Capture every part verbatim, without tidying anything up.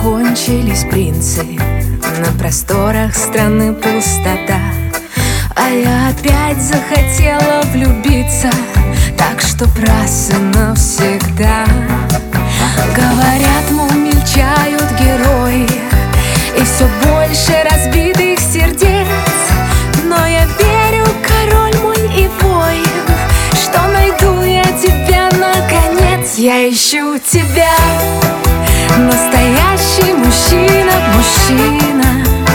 кончились принцы, на просторах страны пустота. А я опять захотела влюбиться, так что раз и навсегда. Говорят, мол, мельчают герои, и все больше разбитых сердец. Но я верю, король мой и воин, что найду я тебя наконец. Я ищу тебя, настоящий мужчина, мужчина.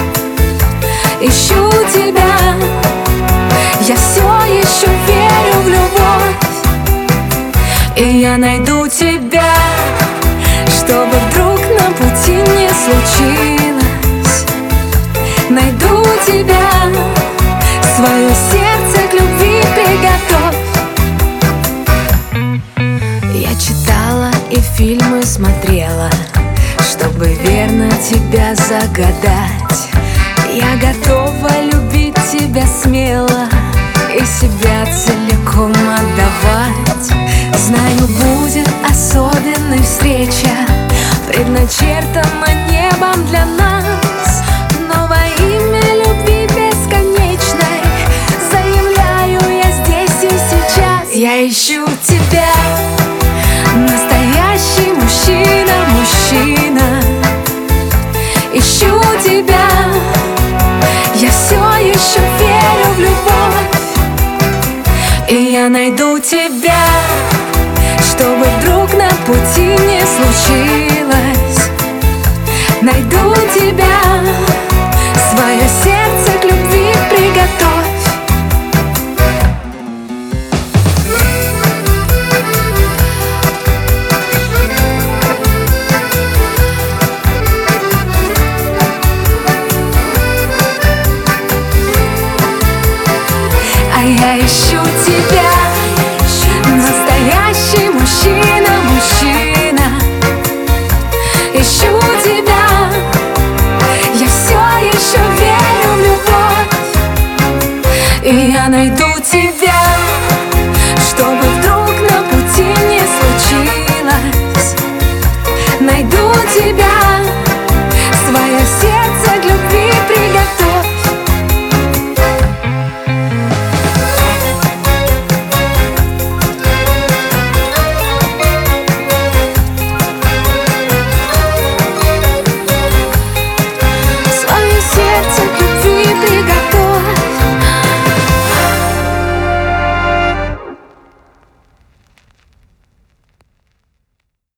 Ищу тебя, я все еще верю в любовь. И я найду тебя, чтобы вдруг на пути не случилось. Найду тебя, свое сердце к любви приготовь. Я читала и фильмы смотрела, чтобы верно тебя загадать. Я готова любить тебя смело и себя целиком отдавать. Знаю, будет особенной встреча, предначертана небом для нас. Но во имя любви бесконечной заявляю я здесь и сейчас. Я ищу тебя, настоящий мужчина, мужчина. Ищу тебя, я все еще верю в любовь. И я найду тебя, чтобы вдруг на пути не случилось. Найду тебя, свое сердце к любви приготовь. А я ищу тебя, настоящий мужчина, мужчина. Ищу тебя, я все еще верю в любовь. И я найду тебя, чтобы вдруг на пути не случилось. Найду тебя, свое сердце к любви